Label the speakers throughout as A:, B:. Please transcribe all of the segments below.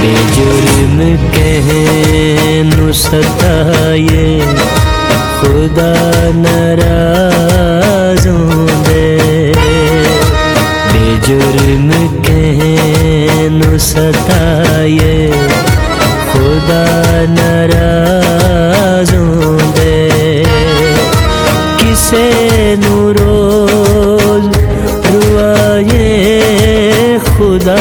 A: बेजुर्म कहनु सताए खुदा नाराज़ों दे। बेजुर्म कहनु सताए खुदा नाराज़ों दे। किसे नू रोज़ रुआए खुदा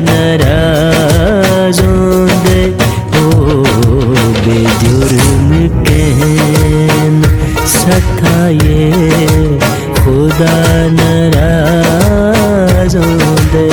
A: नाराज़ों दे। ओ बेजुर्म कहनु सताए खुदा नाराज़ों दे।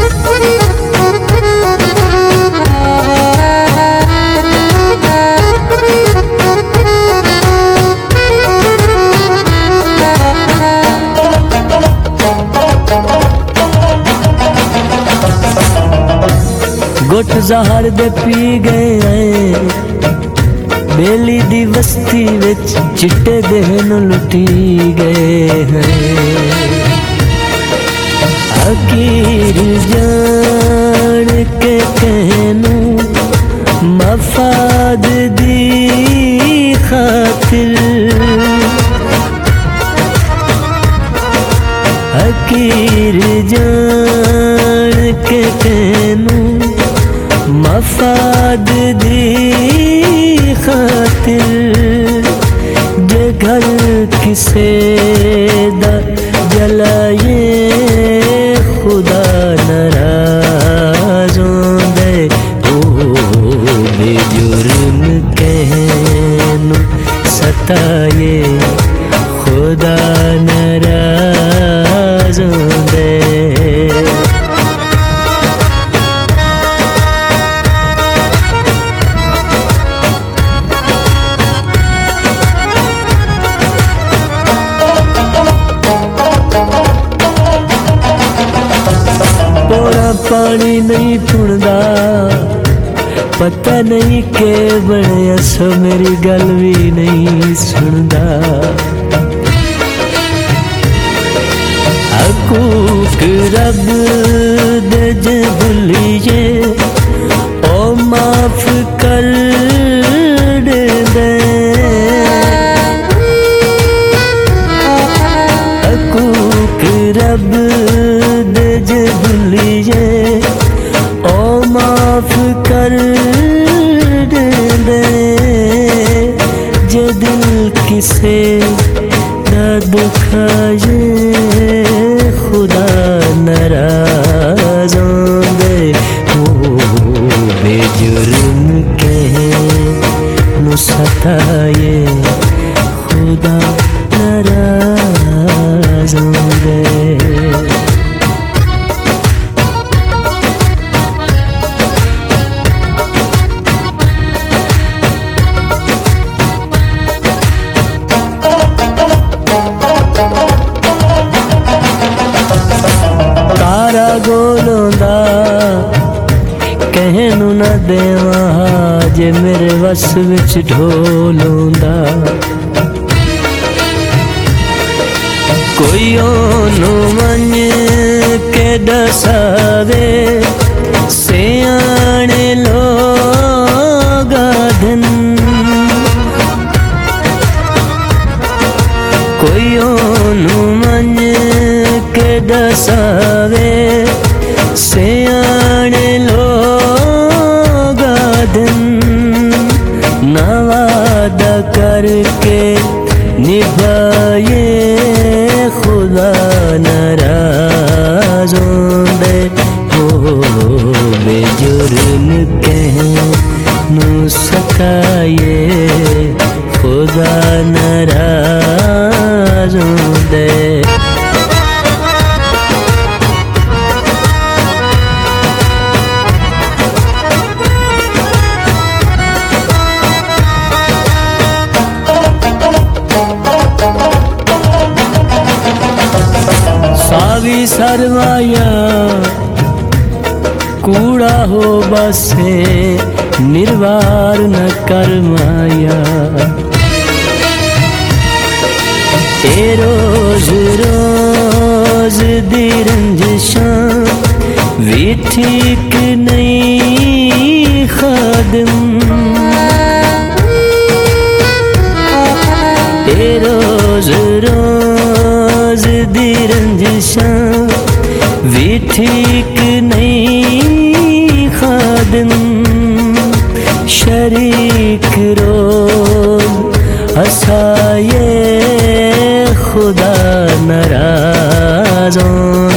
A: गुट जहर दे पी गए बेली दी बस्ती विच चिट्टे देन लुटी गए हैं। हकीर जान के कहनू मफाद दी खातिर। हकीर जान के कहनू मफाद दी खातिर। जे घर किसे दा जलाए खुदा नाराज़ों दे। ओ बेजुर्म कहनु सताए खुदा नाराज़ों दे। पानी नहीं थुड़दा पता नहीं के बने सो मेरी गल भी नहीं सुनदा। हकूक रब दे जे भुलिए ओ माफ कर दे। हकूक रब दे जे भुलिए ओ माफ कर दे। जे दिल किसे ना दुखाए खुदा नाराज़ों दे। ओ बेजुर्म कहनु सताए खुदा नाराज़ों दे। गोलोंदा कहनू न देवा जे मेरे वस विच ढोलोंदा। कोई ओनू मन के दसावे सियाणे लोग आधन। कोई ओनू मन के दसावे सियाणे लोग आधन। ना वादा करके निभाए खुदा नाराज़ों दे। ओ बेजुर्म कहनु सताए खुदा नाराज़ों दे। सावी सरमाया कूड़ा हो बसे निर्वार न कर माया। ए रोज रोज दी रंजिशां भी ठीक नहीं शरीक नहीं खादिम शरीक रोज असाये खुदा नाराज़ों